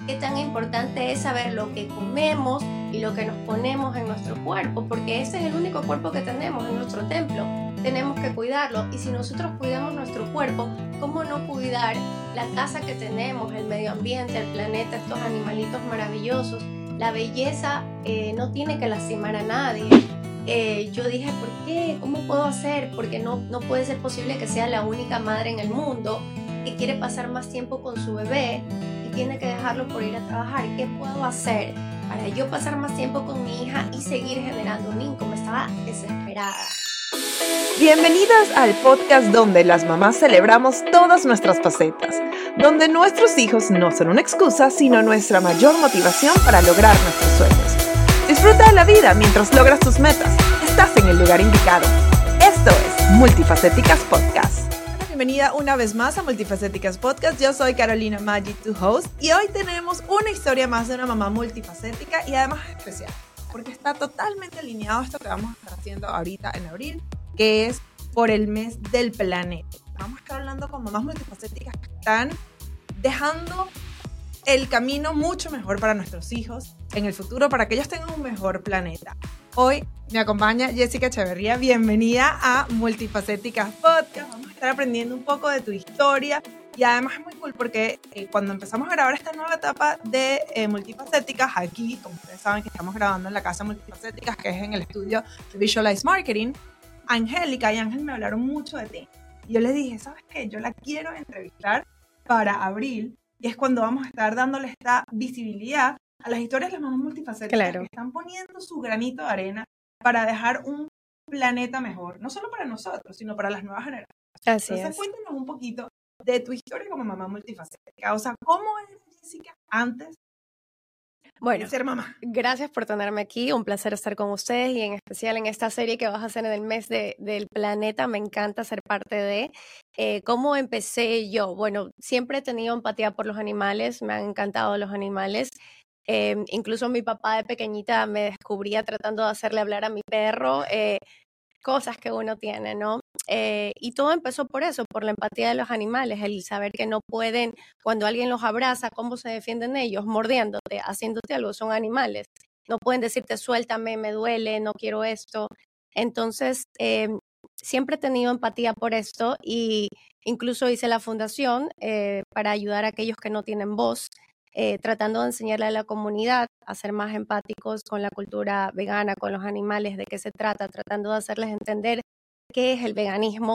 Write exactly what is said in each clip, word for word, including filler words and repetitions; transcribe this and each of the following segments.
qué tan importante es saber lo que comemos y lo que nos ponemos en nuestro cuerpo, porque ese es el único cuerpo que tenemos en nuestro templo. Tenemos que cuidarlo, y si nosotros cuidamos nuestro cuerpo, ¿cómo no cuidar la casa que tenemos, el medio ambiente, el planeta, estos animalitos maravillosos? La belleza eh, no tiene que lastimar a nadie. Eh, yo dije, ¿por qué? ¿Cómo puedo hacer? Porque no, no puede ser posible que sea la única madre en el mundo que quiere pasar más tiempo con su bebé y tiene que dejarlo por ir a trabajar. ¿Qué puedo hacer para yo pasar más tiempo con mi hija y seguir generando un income? Estaba desesperada. Bienvenidas al podcast donde las mamás celebramos todas nuestras facetas, donde nuestros hijos no son una excusa, sino nuestra mayor motivación para lograr nuestros sueños. Disfruta de la vida mientras logras tus metas. Estás en el lugar indicado. Esto es Multifacéticas Podcast. Bienvenida una vez más a Multifacéticas Podcast. Yo soy Carolina Maggi, tu host, y hoy tenemos una historia más de una mamá multifacética y además especial, porque está totalmente alineado a esto que vamos a estar haciendo ahorita en abril, que es por el mes del planeta. Vamos a estar hablando con mamás multifacéticas que están dejando el camino mucho mejor para nuestros hijos en el futuro, para que ellos tengan un mejor planeta. Hoy me acompaña Jessica Echeverría. Bienvenida a Multifacéticas Podcast. Vamos a estar aprendiendo un poco de tu historia y además es muy cool porque eh, cuando empezamos a grabar esta nueva etapa de eh, Multifacéticas, aquí, como ustedes saben que estamos grabando en la casa Multifacéticas, que es en el estudio de Visualize Marketing, Angélica y Ángel me hablaron mucho de ti. Y yo les dije, ¿sabes qué? Yo la quiero entrevistar para abril, y es cuando vamos a estar dándole esta visibilidad a las historias de las mamás multifacéticas, claro, que están poniendo su granito de arena para dejar un planeta mejor, no solo para nosotros, sino para las nuevas generaciones. Así Entonces, es. cuéntanos un poquito de tu historia como mamá multifacética. O sea, ¿cómo era Jessica antes Bueno, de ser mamá? Gracias por tenerme aquí, un placer estar con ustedes y en especial en esta serie que vas a hacer en el mes de, del planeta. Me encanta ser parte de. Eh, ¿Cómo empecé yo? Bueno, siempre he tenido empatía por los animales, me han encantado los animales. Eh, incluso mi papá de pequeñita me descubría tratando de hacerle hablar a mi perro, eh, cosas que uno tiene, ¿no? Eh, y todo empezó por eso, por la empatía de los animales, el saber que no pueden, cuando alguien los abraza, ¿cómo se defienden ellos? Mordiéndote, haciéndote algo, son animales. No pueden decirte, suéltame, me duele, no quiero esto. Entonces, eh, siempre he tenido empatía por esto y incluso hice la fundación eh, para ayudar a aquellos que no tienen voz, eh, tratando de enseñarle a la comunidad a ser más empáticos con la cultura vegana, con los animales, de qué se trata, tratando de hacerles entender qué es el veganismo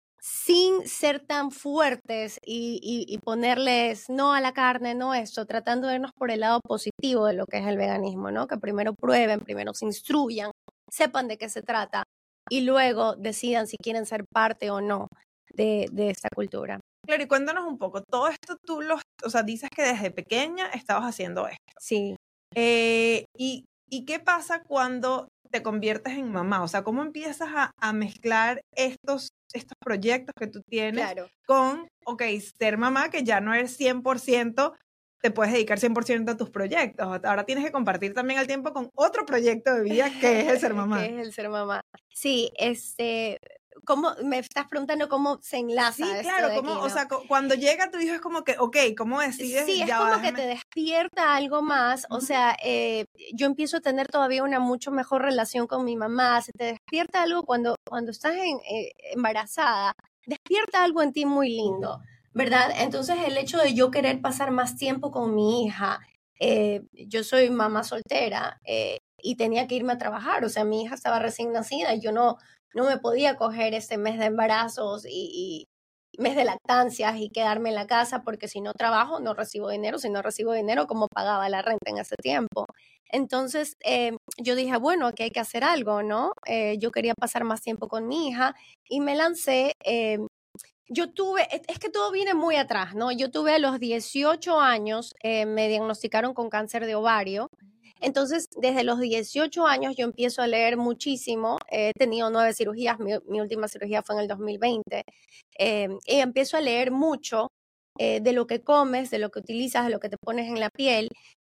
sin ser tan fuertes y, y, y ponerles no a la carne, no esto, tratando de irnos por el lado positivo de lo que es el veganismo, ¿no? Que primero prueben, primero se instruyan, sepan de qué se trata y luego decidan si quieren ser parte o no de, de esta cultura. Claro, y cuéntanos un poco, todo esto tú lo, o sea, dices que desde pequeña estabas haciendo esto. Sí. Eh, y, ¿Y qué pasa cuando te conviertes en mamá? O sea, ¿cómo empiezas a, a mezclar estos, estos proyectos que tú tienes Claro. con, ok, ser mamá, que ya no eres cien por ciento, te puedes dedicar cien por ciento a tus proyectos? Ahora tienes que compartir también el tiempo con otro proyecto de vida que es el ser mamá. que es el ser mamá. Sí, este... ¿Cómo, me estás preguntando cómo se enlaza sí, esto claro, de cómo, aquí, ¿no? o sea, cuando llega tu hijo es como que, ok, ¿cómo decides? Sí, es ya como va, que déjame... te despierta algo más, o uh-huh. sea, eh, yo empiezo a tener todavía una mucho mejor relación con mi mamá, se te despierta algo cuando, cuando estás en, eh, embarazada, despierta algo en ti muy lindo, ¿verdad? Entonces el hecho de yo querer pasar más tiempo con mi hija, eh, yo soy mamá soltera eh, y tenía que irme a trabajar, o sea, mi hija estaba recién nacida y yo no... no me podía coger este mes de embarazos y, y mes de lactancias y quedarme en la casa porque si no trabajo no recibo dinero, si no recibo dinero, ¿cómo pagaba la renta en ese tiempo? Entonces eh, yo dije, bueno, aquí hay que hacer algo, ¿no? Eh, yo quería pasar más tiempo con mi hija y me lancé, eh, yo tuve, es que todo viene muy atrás, ¿no? Yo tuve a los dieciocho años, eh, me diagnosticaron con cáncer de ovario. Entonces, desde los dieciocho años yo empiezo a leer muchísimo, he tenido nueve cirugías, mi, mi última cirugía fue en el dos mil veinte, eh, y empiezo a leer mucho eh, de lo que comes, de lo que utilizas, de lo que te pones en la piel,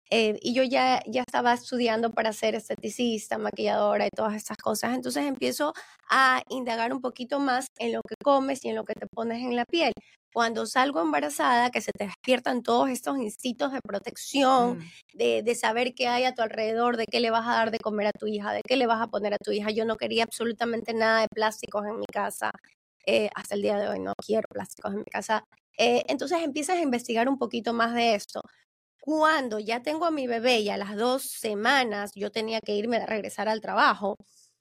Eh, y yo ya, ya estaba estudiando para ser esteticista, maquilladora y todas estas cosas. Entonces empiezo a indagar un poquito más en lo que comes y en lo que te pones en la piel. Cuando salgo embarazada, que se te despiertan todos estos instintos de protección, Mm. de, de saber qué hay a tu alrededor, de qué le vas a dar de comer a tu hija, de qué le vas a poner a tu hija. Yo no quería absolutamente nada de plásticos en mi casa. Eh, hasta el día de hoy no quiero plásticos en mi casa. Eh, entonces empiezas a investigar un poquito más de esto. Cuando ya tengo a mi bebé y a las dos semanas yo tenía que irme a regresar al trabajo,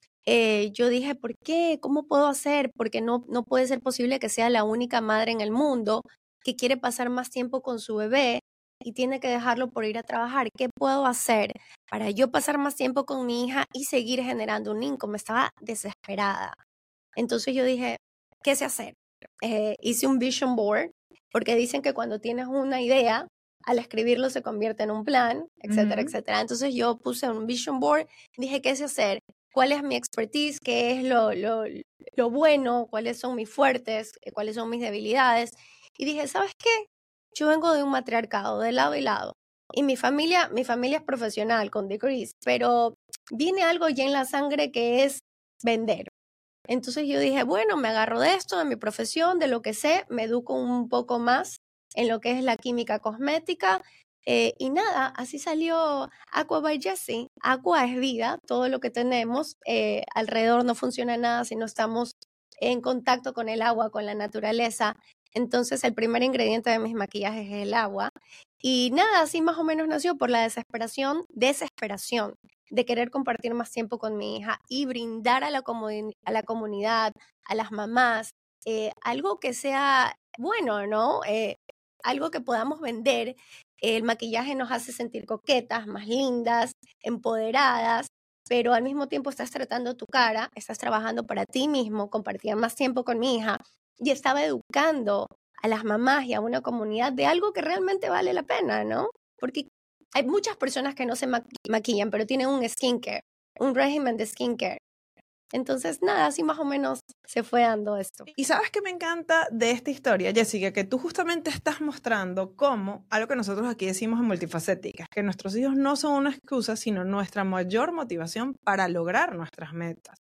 eh, yo dije, ¿por qué? ¿Cómo puedo hacer? Porque no, no puede ser posible que sea la única madre en el mundo que quiere pasar más tiempo con su bebé y tiene que dejarlo por ir a trabajar. ¿Qué puedo hacer para yo pasar más tiempo con mi hija y seguir generando un income? Estaba desesperada. Entonces yo dije, ¿qué sé hacer? Eh, hice un vision board, porque dicen que cuando tienes una idea, al escribirlo se convierte en un plan, etcétera, Ujú. etcétera. Entonces yo puse un vision board, dije, ¿qué sé hacer? ¿Cuál es mi expertise? ¿Qué es lo, lo, lo bueno? ¿Cuáles son mis fuertes? ¿Cuáles son mis debilidades? Y dije, ¿sabes qué? Yo vengo de un matriarcado, de lado y lado. Y mi familia, mi familia es profesional, con degrees, pero viene algo ya en la sangre que es vender. Entonces yo dije, bueno, me agarro de esto, de mi profesión, de lo que sé, me educo un poco más en lo que es la química cosmética. Eh, y nada, así salió Aqua by Jessie. Aqua es vida, todo lo que tenemos. Eh, alrededor no funciona nada si no estamos en contacto con el agua, con la naturaleza. Entonces el primer ingrediente de mis maquillajes es el agua. Y nada, así más o menos nació por la desesperación, desesperación de querer compartir más tiempo con mi hija y brindar a la, comuni- a la comunidad, a las mamás, eh, algo que sea bueno, ¿no? Eh, algo que podamos vender. El maquillaje nos hace sentir coquetas, más lindas, empoderadas, pero al mismo tiempo estás tratando tu cara, estás trabajando para ti mismo, compartía más tiempo con mi hija y estaba educando a las mamás y a una comunidad de algo que realmente vale la pena, ¿no? Porque hay muchas personas que no se maqui- maquillan, pero tienen un skincare, un régimen de skincare. Entonces, nada, así más o menos se fue dando esto. Y sabes que me encanta de esta historia, Jessica, que tú justamente estás mostrando cómo, algo que nosotros aquí decimos en Multifacéticas, que nuestros hijos no son una excusa, sino nuestra mayor motivación para lograr nuestras metas.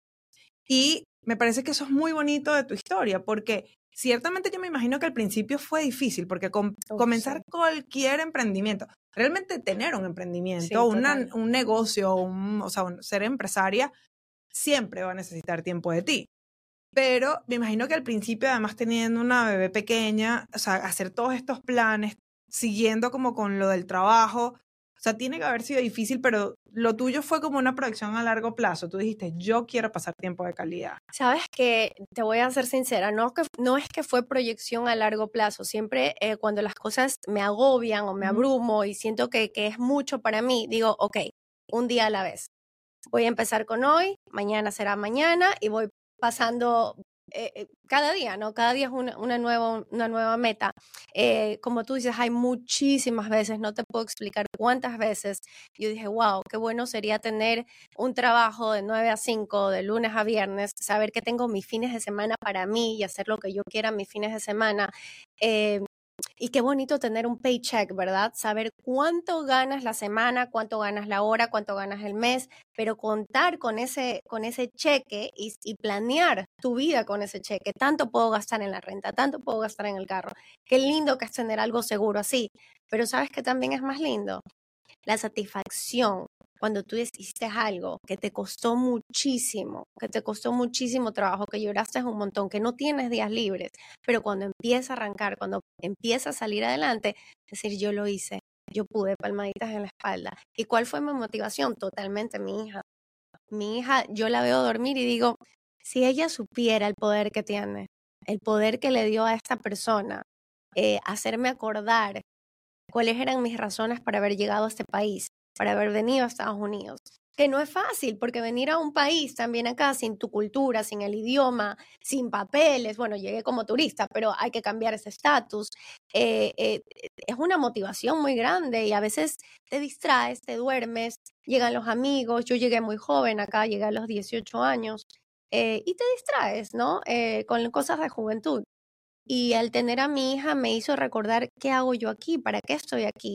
Y me parece que eso es muy bonito de tu historia, porque ciertamente yo me imagino que al principio fue difícil, porque com Oh, comenzar sí. cualquier emprendimiento, realmente tener un emprendimiento, Sí, una, total. un negocio, un, o sea, un- ser empresaria, siempre va a necesitar tiempo de ti. Pero me imagino que al principio, además teniendo una bebé pequeña, o sea, hacer todos estos planes, siguiendo como con lo del trabajo, o sea, tiene que haber sido difícil, pero lo tuyo fue como una proyección a largo plazo. Tú dijiste, yo quiero pasar tiempo de calidad. Sabes que te voy a ser sincera, no, que, no es que fue proyección a largo plazo, siempre eh, cuando las cosas me agobian o me Ujú. abrumo y siento que, que es mucho para mí, digo, ok, un día a la vez. Voy a empezar con hoy, mañana será mañana y voy pasando eh, eh, cada día, ¿no? Cada día es una, una, nueva, una nueva meta. Eh, como tú dices, hay muchísimas veces, no te puedo explicar cuántas veces yo dije, wow, qué bueno sería tener un trabajo de nueve a cinco, de lunes a viernes, saber que tengo mis fines de semana para mí y hacer lo que yo quiera mis fines de semana. Eh, y qué bonito tener un paycheck, ¿verdad? Saber cuánto ganas la semana, cuánto ganas la hora, cuánto ganas el mes, pero contar con ese, con ese cheque y, y planear tu vida con ese cheque. Tanto puedo gastar en la renta, tanto puedo gastar en el carro. Qué lindo que es tener algo seguro así. Pero ¿sabes qué también es más lindo? La satisfacción cuando tú hiciste algo que te costó muchísimo, que te costó muchísimo trabajo, que lloraste un montón, que no tienes días libres, pero cuando empieza a arrancar, cuando empieza a salir adelante, decir, yo lo hice, yo pude, palmaditas en la espalda. ¿Y cuál fue mi motivación? Totalmente mi hija. Mi hija, yo la veo dormir y digo, si ella supiera el poder que tiene, el poder que le dio a esta persona, eh, hacerme acordar cuáles eran mis razones para haber llegado a este país, para haber venido a Estados Unidos. Que no es fácil, porque venir a un país también acá sin tu cultura, sin el idioma, sin papeles, bueno, llegué como turista, pero hay que cambiar ese estatus. Eh, eh, es una motivación muy grande y a veces te distraes, te duermes, llegan los amigos. Yo llegué muy joven acá, llegué a los dieciocho años, eh, y te distraes, ¿no? Eh, con cosas de juventud. Y al tener a mi hija me hizo recordar qué hago yo aquí, para qué estoy aquí.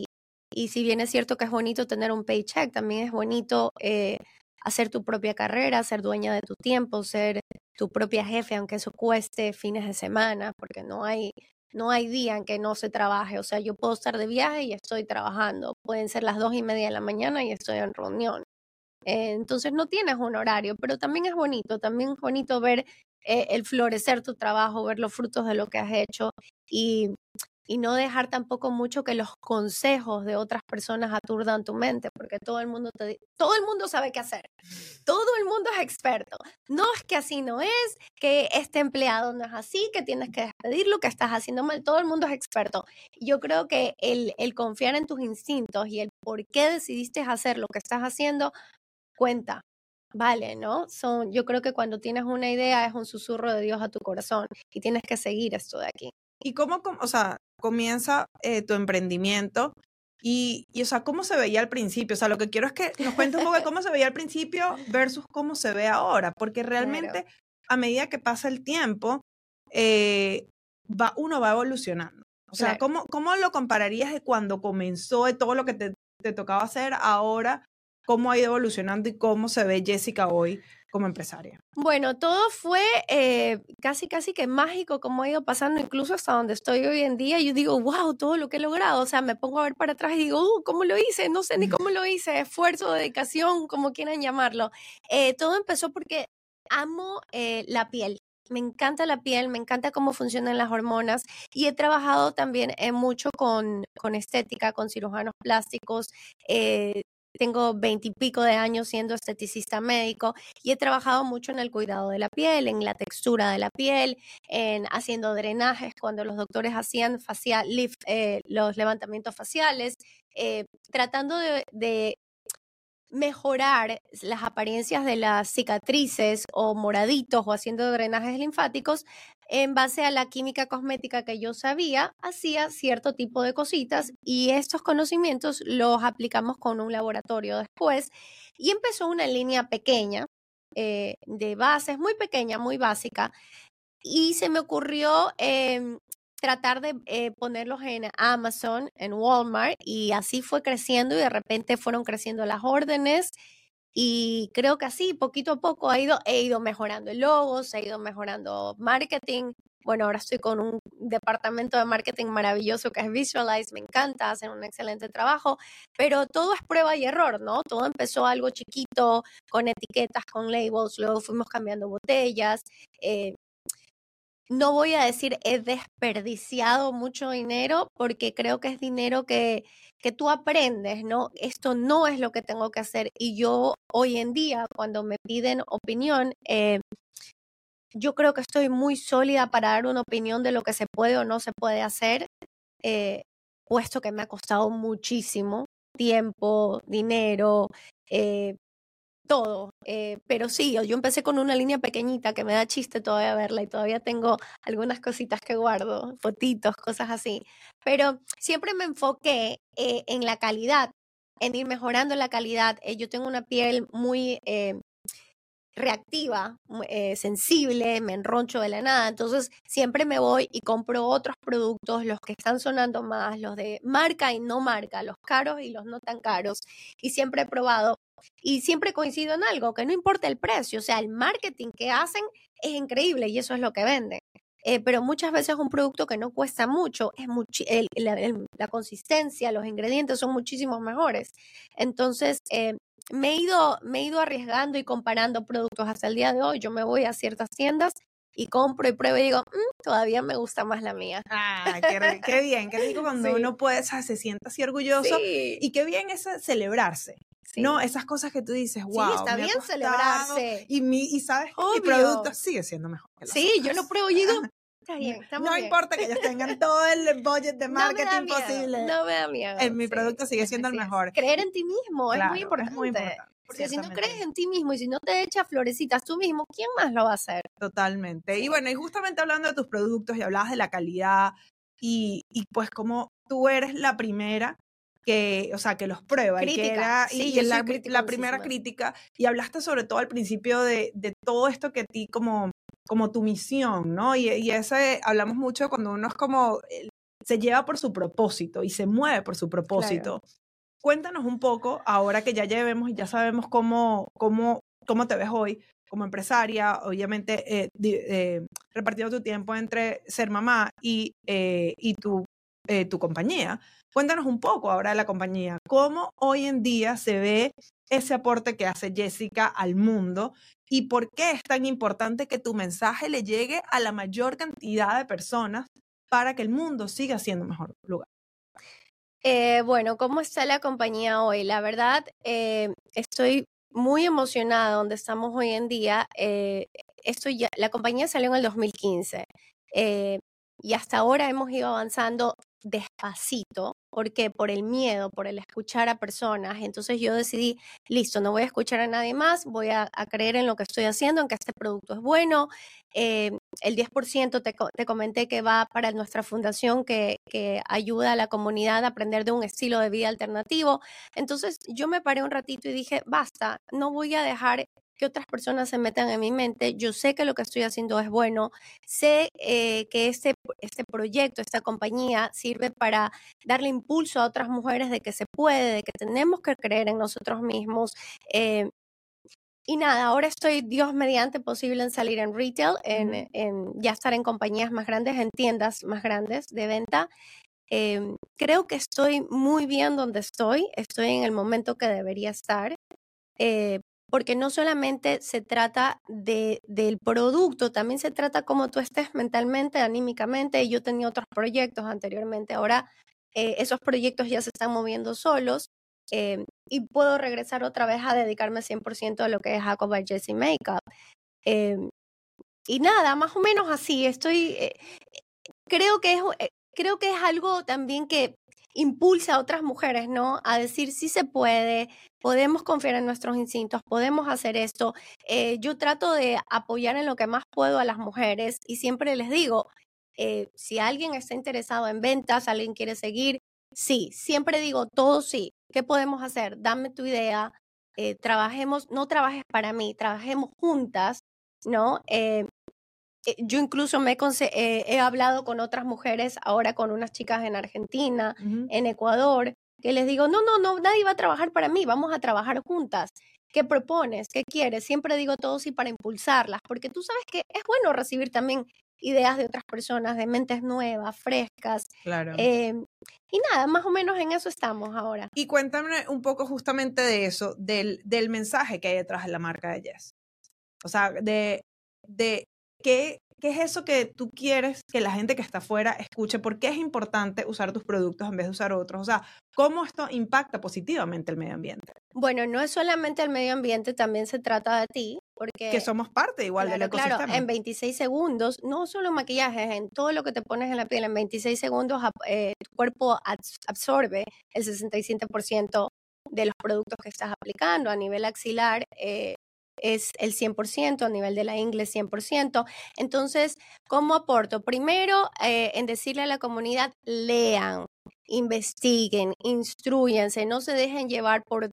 y si bien es cierto que es bonito tener un paycheck, también es bonito eh, hacer tu propia carrera, ser dueña de tu tiempo, ser tu propia jefe, aunque eso cueste fines de semana, porque no hay, no hay día en que no se trabaje. O sea, yo puedo estar de viaje y estoy trabajando. Pueden ser las dos y media de la mañana y estoy en reunión. Eh, entonces no tienes un horario, pero también es bonito, también es bonito ver eh, el florecer tu trabajo, ver los frutos de lo que has hecho y, y no dejar tampoco mucho que los consejos de otras personas aturdan tu mente, porque todo el mundo te, todo el mundo sabe qué hacer, todo el mundo es experto. No es que así no es, que este empleado no es así, que tienes que despedirlo, que estás haciendo mal, todo el mundo es experto. Yo creo que el, el confiar en tus instintos y el por qué decidiste hacer lo que estás haciendo cuenta, vale, ¿no? Son, yo creo que cuando tienes una idea es un susurro de Dios a tu corazón y tienes que seguir esto de aquí. ¿Y cómo, o sea, comienza eh, tu emprendimiento? Y, y, o sea, ¿cómo se veía al principio? O sea, lo que quiero es que nos cuentes un poco de cómo se veía al principio versus cómo se ve ahora, porque realmente claro. a medida que pasa el tiempo, eh, va, uno va evolucionando. O sea, claro. ¿cómo, ¿cómo lo compararías de cuando comenzó, de todo lo que te, te tocaba hacer ahora? ¿Cómo ha ido evolucionando y cómo se ve Jessica hoy como empresaria? Bueno, todo fue eh, casi, casi que mágico como ha ido pasando, incluso hasta donde estoy hoy en día. Yo digo, wow, todo lo que he logrado. O sea, me pongo a ver para atrás y digo, uh, ¿cómo lo hice? No sé ni cómo lo hice. Esfuerzo, dedicación, como quieran llamarlo. Eh, todo empezó porque amo eh, la piel. Me encanta la piel, me encanta cómo funcionan las hormonas y he trabajado también eh, mucho con, con estética, con cirujanos plásticos. Eh, Tengo veintipico de años siendo esteticista médico y he trabajado mucho en el cuidado de la piel, en la textura de la piel, en haciendo drenajes cuando los doctores hacían facial lift, eh, los levantamientos faciales, eh, tratando de, de mejorar las apariencias de las cicatrices o moraditos o haciendo drenajes linfáticos en base a la química cosmética que yo sabía, hacía cierto tipo de cositas y estos conocimientos los aplicamos con un laboratorio después y empezó una línea pequeña eh, de bases, muy pequeña, muy básica y se me ocurrió eh, tratar de eh, ponerlos en Amazon, en Walmart, y así fue creciendo y de repente fueron creciendo las órdenes y creo que así, poquito a poco, ha ido, he ido mejorando el logo, se ha ido mejorando marketing. Bueno, ahora estoy con un departamento de marketing maravilloso que es Visualize, me encanta, hacen un excelente trabajo, pero todo es prueba y error, ¿no? Todo empezó algo chiquito, con etiquetas, con labels, luego fuimos cambiando botellas, eh, no voy a decir he desperdiciado mucho dinero porque creo que es dinero que, que tú aprendes, ¿no? Esto no es lo que tengo que hacer y yo hoy en día cuando me piden opinión, eh, yo creo que estoy muy sólida para dar una opinión de lo que se puede o no se puede hacer, eh, puesto que me ha costado muchísimo tiempo, dinero, eh, todo, eh, pero sí, yo empecé con una línea pequeñita que me da chiste todavía verla y todavía tengo algunas cositas que guardo, fotitos, cosas así, pero siempre me enfoqué eh, en la calidad, en ir mejorando la calidad. Eh, yo tengo una piel muy eh, reactiva, eh, sensible, me enroncho de la nada, entonces siempre me voy y compro otros productos, los que están sonando más, los de marca y no marca, los caros y los no tan caros, y siempre he probado y siempre coincido en algo, que no importa el precio, o sea, el marketing que hacen es increíble y eso es lo que venden. Eh, pero muchas veces un producto que no cuesta mucho, es muchi- el, la, el, la consistencia, los ingredientes son muchísimo mejores. Entonces, eh, me, he ido, me he ido arriesgando y comparando productos hasta el día de hoy. Yo me voy a ciertas tiendas y compro y pruebo y digo, mmm, todavía me gusta más la mía. Ah, qué, qué bien, qué rico cuando sí. uno puede, ¿sabes? Se sienta así orgulloso sí. y qué bien es celebrarse. Sí. No, esas cosas que tú dices, wow, sí, está me bien ha costado, celebrarse. Y, mi, y sabes que mi producto sigue siendo mejor que los Sí, otros. yo lo pruebo y digo, está bien, está muy no bien. importa que ellos tengan todo el budget de marketing no posible. No me da miedo. En mi sí, producto sigue siendo el mejor. Es. Creer en ti mismo claro, es muy importante. Es muy importante. Porque si no crees en ti mismo y si no te echas florecitas tú mismo, ¿quién más lo va a hacer? Totalmente. Sí. Y bueno, y justamente hablando de tus productos y hablabas de la calidad y, y pues como tú eres la primera que, o sea, que los prueba crítica. y que era sí, y, yo y la, la primera crítica y hablaste sobre todo al principio de, de todo esto que a ti como, como tu misión, ¿no? Y, y ese, hablamos mucho cuando uno es como, se lleva por su propósito y se mueve por su propósito. Claro. Cuéntanos un poco, ahora que ya llevemos y ya sabemos cómo, cómo, cómo te ves hoy como empresaria, obviamente eh, di, eh, repartiendo tu tiempo entre ser mamá y, eh, y tu, eh, tu compañía. Cuéntanos un poco ahora de la compañía. ¿Cómo hoy en día se ve ese aporte que hace Jessica al mundo y por qué es tan importante que tu mensaje le llegue a la mayor cantidad de personas para que el mundo siga siendo un mejor lugar? Eh, bueno, ¿cómo está la compañía hoy? La verdad, eh, estoy muy emocionada donde estamos hoy en día. Eh, esto ya, la compañía salió en el dos mil quince eh, y hasta ahora hemos ido avanzando despacito. ¿Por qué? Por el miedo, por el escuchar a personas. Entonces yo decidí, listo, no voy a escuchar a nadie más, voy a, a creer en lo que estoy haciendo, en que este producto es bueno. Eh, el diez por ciento te, te comenté que va para nuestra fundación que, que ayuda a la comunidad a aprender de un estilo de vida alternativo. Entonces yo me paré un ratito y dije, basta, no voy a dejar que otras personas se metan en mi mente. Yo sé que lo que estoy haciendo es bueno, sé eh, que este, este proyecto, esta compañía sirve para darle impulso a otras mujeres de que se puede, de que tenemos que creer en nosotros mismos. Eh, y nada, ahora estoy, Dios mediante, posible en salir en retail, en, Uh-huh. en ya estar en compañías más grandes, en tiendas más grandes de venta. Eh, creo que estoy muy bien donde estoy, estoy en el momento que debería estar. Eh, porque no solamente se trata de, del producto, también se trata cómo tú estés mentalmente, anímicamente. Yo tenía otros proyectos anteriormente, ahora eh, esos proyectos ya se están moviendo solos eh, y puedo regresar otra vez a dedicarme cien por ciento a lo que es Jacob by Jessie Makeup. Eh, y nada, más o menos así, estoy, eh, creo que es, eh, creo que es algo también que impulsa a otras mujeres, ¿no? A decir, sí se puede, podemos confiar en nuestros instintos, podemos hacer esto. Eh, yo trato de apoyar en lo que más puedo a las mujeres y siempre les digo, eh, si alguien está interesado en ventas, alguien quiere seguir, sí, siempre digo, todo sí. ¿Qué podemos hacer? Dame tu idea, eh, trabajemos, no trabajes para mí, trabajemos juntas, ¿no? Eh, eh, yo incluso me he, conse- eh, he hablado con otras mujeres, ahora con unas chicas en Argentina, Uh-huh. en Ecuador, que les digo, no, no, no, nadie va a trabajar para mí, vamos a trabajar juntas. ¿Qué propones? ¿Qué quieres? Siempre digo todo sí para impulsarlas, porque tú sabes que es bueno recibir también ideas de otras personas, de mentes nuevas, frescas. Claro. Eh, y nada, más o menos en eso estamos ahora. Y cuéntame un poco justamente de eso, del, del mensaje que hay detrás de la marca de Jess. O sea, de, de qué, qué es eso que tú quieres que la gente que está afuera escuche, por qué es importante usar tus productos en vez de usar otros. O sea, cómo esto impacta positivamente el medio ambiente. Bueno, no es solamente el medio ambiente, también se trata de ti, porque Que somos parte igual claro, del ecosistema. claro, en veintiséis segundos, no solo maquillaje, en todo lo que te pones en la piel, en veintiséis segundos eh, tu cuerpo absorbe el sesenta y siete por ciento de los productos que estás aplicando. A nivel axilar eh, es el cien por ciento, a nivel de la ingle cien por ciento. Entonces, ¿cómo aporto? Primero, eh, en decirle a la comunidad, lean, investiguen, instruyanse, no se dejen llevar por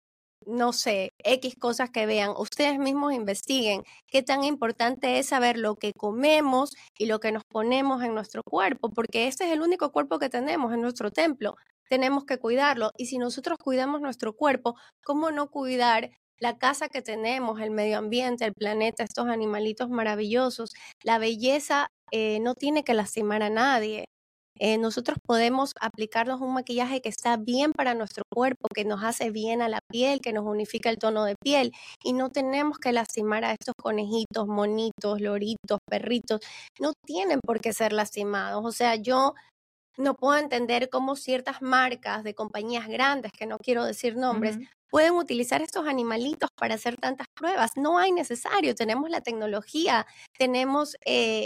no sé, X cosas que vean, ustedes mismos investiguen qué tan importante es saber lo que comemos y lo que nos ponemos en nuestro cuerpo, porque este es el único cuerpo que tenemos en nuestro templo, tenemos que cuidarlo y si nosotros cuidamos nuestro cuerpo, ¿cómo no cuidar la casa que tenemos, el medio ambiente, el planeta, estos animalitos maravillosos? La belleza eh, no tiene que lastimar a nadie. Eh, nosotros podemos aplicarnos un maquillaje que está bien para nuestro cuerpo, que nos hace bien a la piel, que nos unifica el tono de piel y no tenemos que lastimar a estos conejitos, monitos, loritos, perritos, no tienen por qué ser lastimados. O sea, yo no puedo entender cómo ciertas marcas de compañías grandes, que no quiero decir nombres, Uh-huh. pueden utilizar estos animalitos para hacer tantas pruebas. No hay necesario, tenemos la tecnología, tenemos... Eh,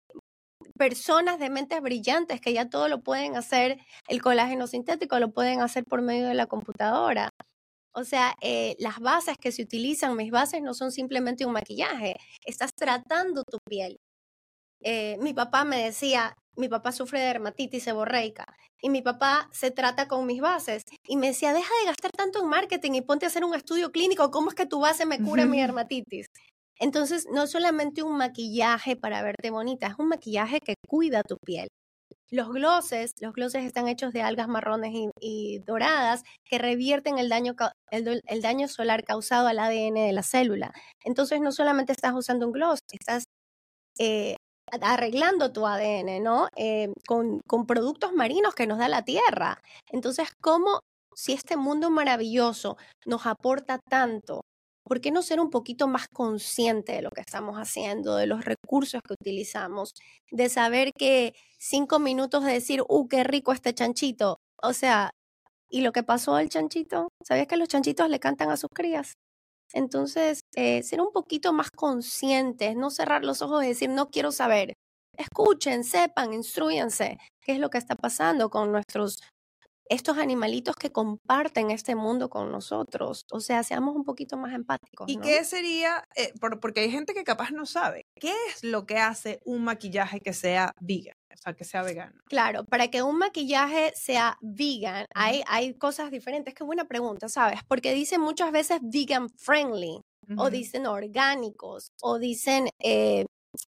personas de mentes brillantes que ya todo lo pueden hacer, el colágeno sintético lo pueden hacer por medio de la computadora. O sea, eh, las bases que se utilizan, mis bases no son simplemente un maquillaje, estás tratando tu piel. Eh, mi papá me decía, mi papá sufre de dermatitis seborreica y mi papá se trata con mis bases y me decía, deja de gastar tanto en marketing y ponte a hacer un estudio clínico, ¿cómo es que tu base me cura mi dermatitis? Entonces, no es solamente un maquillaje para verte bonita, es un maquillaje que cuida tu piel. Los glosses, los glosses están hechos de algas marrones y, y doradas que revierten el daño, el, el daño solar causado al A D N de la célula. Entonces no solamente estás usando un gloss, estás eh, arreglando tu A D N, ¿no? Eh, con, con productos marinos que nos da la Tierra. Entonces, ¿cómo, si este mundo maravilloso nos aporta tanto, por qué no ser un poquito más consciente de lo que estamos haciendo, de los recursos que utilizamos, de saber que cinco minutos de decir, ¡uh, qué rico este chanchito! O sea, ¿y lo que pasó al chanchito? ¿Sabías que los chanchitos le cantan a sus crías? Entonces, eh, ser un poquito más conscientes, no cerrar los ojos y decir, no quiero saber. Escuchen, sepan, instruyanse qué es lo que está pasando con nuestros, estos animalitos que comparten este mundo con nosotros. O sea, seamos un poquito más empáticos, ¿Y ¿no? qué sería, eh, por, porque hay gente que capaz no sabe, qué es lo que hace un maquillaje que sea vegan, o sea, que sea vegano? Claro, para que un maquillaje sea vegan, uh-huh. hay, hay cosas diferentes. Qué buena pregunta, ¿sabes? Porque dicen muchas veces vegan friendly, uh-huh. o dicen orgánicos, o dicen... Eh,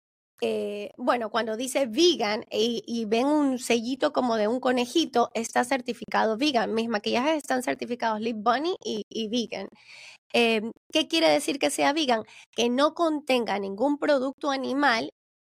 Eh, bueno, cuando dice vegan y, y ven un sellito como de un conejito, está certificado vegan. Mis maquillajes están certificados Lip Bunny y, y vegan. Eh, ¿Qué quiere decir que sea vegan? Que no contenga ningún producto animal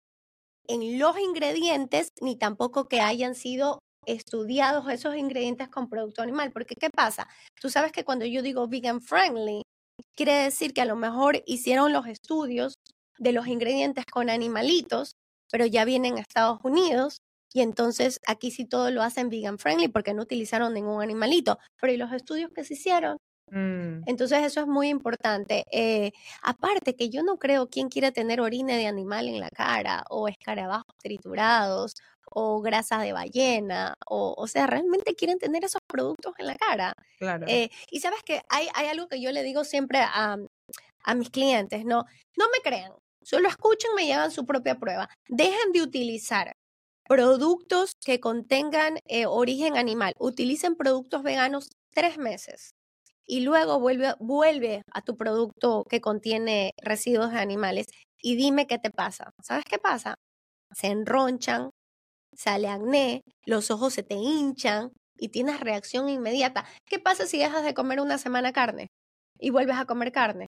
en los ingredientes, ni tampoco que hayan sido estudiados esos ingredientes con producto animal. Porque, ¿qué pasa? Tú sabes que cuando yo digo vegan friendly, quiere decir que a lo mejor hicieron los estudios de los ingredientes con animalitos, pero ya vienen a Estados Unidos y entonces aquí sí todo lo hacen vegan friendly porque no utilizaron ningún animalito, pero ¿y los estudios que se hicieron? Mm. Entonces eso es muy importante. Eh, aparte que yo no creo quién quiere tener orina de animal en la cara o escarabajos triturados o grasa de ballena, o, o sea, realmente quieren tener esos productos en la cara. Claro. Eh, y sabes que hay, hay algo que yo le digo siempre a, a mis clientes, no, no me crean. Solo escuchen, me llevan su propia prueba. Dejen de utilizar productos que contengan eh, origen animal. Utilicen productos veganos tres meses y luego vuelve, vuelve a tu producto que contiene residuos de animales y dime qué te pasa. ¿Sabes qué pasa? Se enronchan, sale acné, los ojos se te hinchan y tienes reacción inmediata. ¿Qué pasa si dejas de comer una semana carne y vuelves a comer carne?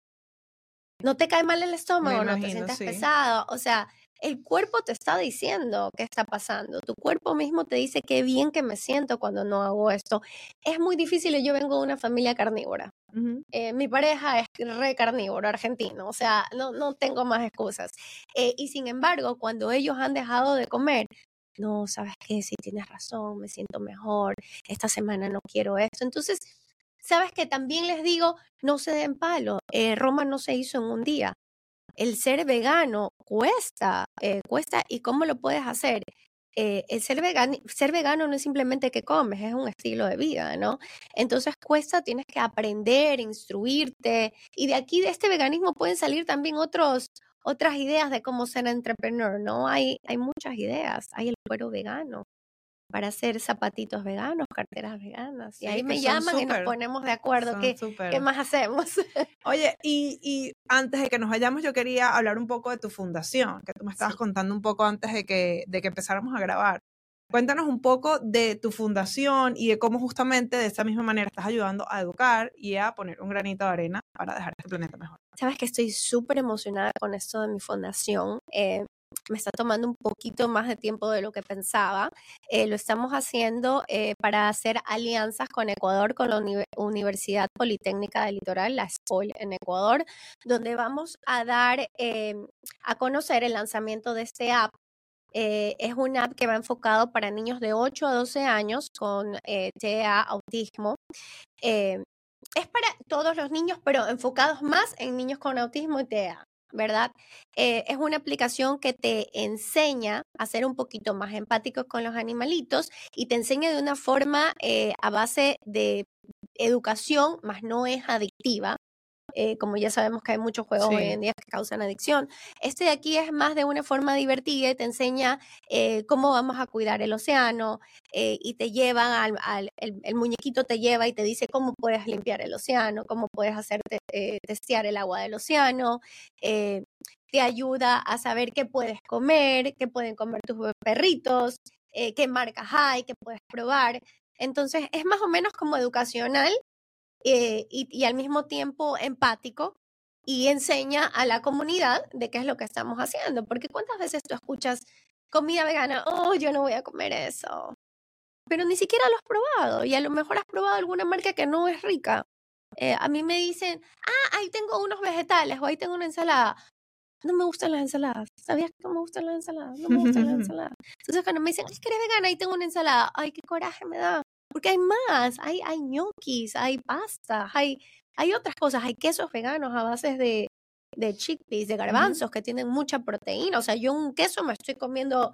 ¿No te cae mal el estómago? Imagino, ¿no te sientes sí. pesado? O sea, el cuerpo te está diciendo qué está pasando. Tu cuerpo mismo te dice qué bien que me siento cuando no hago esto. Es muy difícil. Yo vengo de una familia carnívora. Uh-huh. Eh, mi pareja es re carnívoro, argentino. O sea, no, no tengo más excusas. Eh, y sin embargo, cuando ellos han dejado de comer, no, ¿sabes qué? Sí, tienes razón, me siento mejor. Esta semana no quiero esto. Entonces... ¿Sabes qué? También les digo, no se den palo. Eh, Roma no se hizo en un día. El ser vegano cuesta, eh, cuesta. ¿Y cómo lo puedes hacer? Eh, el ser vegano, ser vegano no es simplemente que comes, es un estilo de vida, ¿no? Entonces cuesta, tienes que aprender, instruirte. Y de aquí, de este veganismo, pueden salir también otros, otras ideas de cómo ser entrepreneur, ¿no? Hay, hay muchas ideas. Hay el cuero vegano para hacer zapatitos veganos, carteras veganas. Sí, y ahí me llaman super, y nos ponemos de acuerdo. ¿Qué, ¿Qué más hacemos? Oye, y, y antes de que nos vayamos, yo quería hablar un poco de tu fundación, que tú me estabas sí. contando un poco antes de que, de que empezáramos a grabar. Cuéntanos un poco de tu fundación y de cómo justamente de esa misma manera estás ayudando a educar y a poner un granito de arena para dejar este planeta mejor. Sabes que estoy súper emocionada con esto de mi fundación. Eh, me está tomando un poquito más de tiempo de lo que pensaba. Eh, lo estamos haciendo eh, para hacer alianzas con Ecuador, con la Uni- Universidad Politécnica del Litoral, la S P O L en Ecuador, donde vamos a dar eh, a conocer el lanzamiento de este app. Eh, es una app que va enfocado para niños de ocho a doce años con eh, T E A, autismo. Eh, es para todos los niños, pero enfocados más en niños con autismo y T E A. ¿Verdad? Eh, es una aplicación que te enseña a ser un poquito más empáticos con los animalitos y te enseña de una forma eh, a base de educación, más no es adictiva. Eh, como ya sabemos que hay muchos juegos sí. hoy en día que causan adicción. Este de aquí es más de una forma divertida y te enseña eh, cómo vamos a cuidar el océano eh, y te llevan al, al el, el muñequito te lleva y te dice cómo puedes limpiar el océano, cómo puedes hacer eh, testear el agua del océano, eh, te ayuda a saber qué puedes comer, qué pueden comer tus perritos, eh, qué marcas hay, qué puedes probar. Entonces es más o menos como educacional eh, y, y al mismo tiempo empático y enseña a la comunidad de qué es lo que estamos haciendo. Porque cuántas veces tú escuchas comida vegana, oh, yo no voy a comer eso. Pero ni siquiera lo has probado y a lo mejor has probado alguna marca que no es rica. Eh, a mí me dicen, ah, ahí tengo unos vegetales o ahí tengo una ensalada. No me gustan las ensaladas. ¿Sabías que no me gustan las ensaladas? No me gustan las ensaladas. Entonces cuando me dicen, es que eres vegana, ahí tengo una ensalada. Ay, qué coraje me da. Porque hay más. Hay, hay ñoquis, hay pasta, hay, hay otras cosas. Hay quesos veganos a base de, de chickpeas, de garbanzos, uh-huh. que tienen mucha proteína. O sea, yo un queso me estoy comiendo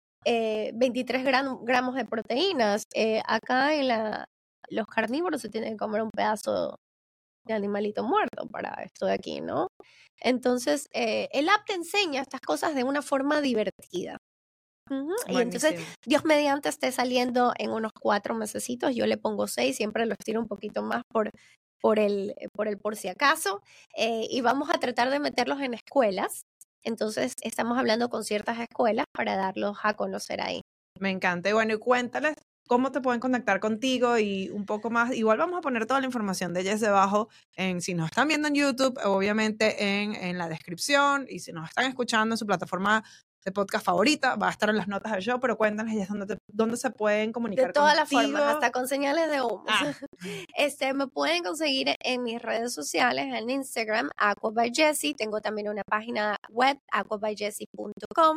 eh, veintitrés gram, gramos de proteínas. Eh, acá en la, los carnívoros se tienen que comer un pedazo de animalito muerto para esto de aquí, ¿no? Entonces, eh, el app te enseña estas cosas de una forma divertida. Uh-huh. Y entonces, Dios mediante esté saliendo en unos cuatro mesecitos, yo le pongo seis, siempre lo estiro un poquito más por, por, el, por el por si acaso, eh, y vamos a tratar de meterlos en escuelas. Entonces, estamos hablando con ciertas escuelas para darlos a conocer ahí. Me encanta. Y bueno, y cuéntales cómo te pueden contactar contigo y un poco más. Igual vamos a poner toda la información de Jess debajo, en, si nos están viendo en YouTube, obviamente en, en la descripción, y si nos están escuchando en su plataforma de podcast favorita, va a estar en las notas del show, pero cuéntanos Jess dónde, te, dónde se pueden comunicar de todas contigo. las formas, hasta con señales de humo. Ah. Este, me pueden conseguir en mis redes sociales, en Instagram, Aqua by Jessie. Tengo también una página web, aqua by jessie punto com.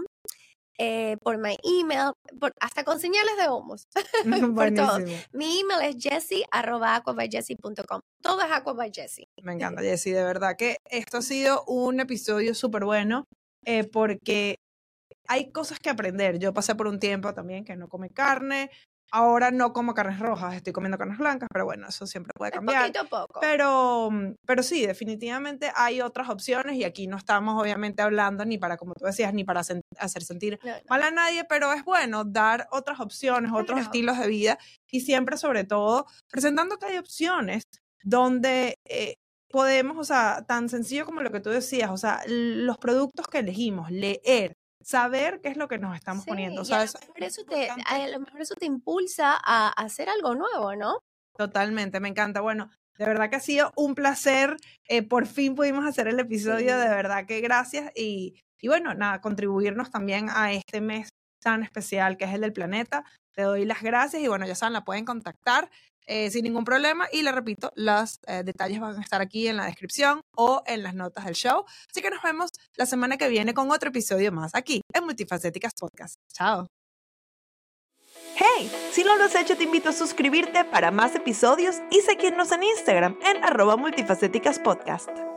Eh, por mi email, por, hasta con señales de humos. Por todo. Mi email es jessie arroba aqua by jessie punto com. Todo es Aqua by Jessie. Me encanta, Jessie. De verdad que esto ha sido un episodio súper bueno eh, porque hay cosas que aprender. Yo pasé por un tiempo también que no come carne. Ahora no como carnes rojas, estoy comiendo carnes blancas, pero bueno, eso siempre puede cambiar. Poquito a poco. Pero, pero sí, definitivamente hay otras opciones y aquí no estamos obviamente hablando ni para, como tú decías, ni para sen- hacer sentir no, no. mal a nadie, pero es bueno dar otras opciones, claro. otros estilos de vida y siempre, sobre todo, presentando que hay opciones donde eh, podemos, o sea, tan sencillo como lo que tú decías, o sea, los productos que elegimos, leer, saber qué es lo que nos estamos sí, poniendo. O sea, a, eso lo eso te, a lo mejor eso te impulsa a hacer algo nuevo, ¿no? Totalmente, me encanta. Bueno, de verdad que ha sido un placer. Eh, por fin pudimos hacer el episodio, sí. de verdad que gracias. Y, y bueno, nada, contribuirnos también a este mes tan especial que es el del planeta. Te doy las gracias y bueno, ya saben, la pueden contactar eh, sin ningún problema y le repito, los eh, detalles van a estar aquí en la descripción o en las notas del show. Así que nos vemos la semana que viene con otro episodio más aquí en Multifacéticas Podcast. Chao. Hey, si no lo has hecho te invito a suscribirte para más episodios y seguirnos en Instagram en arroba multifacéticas podcast.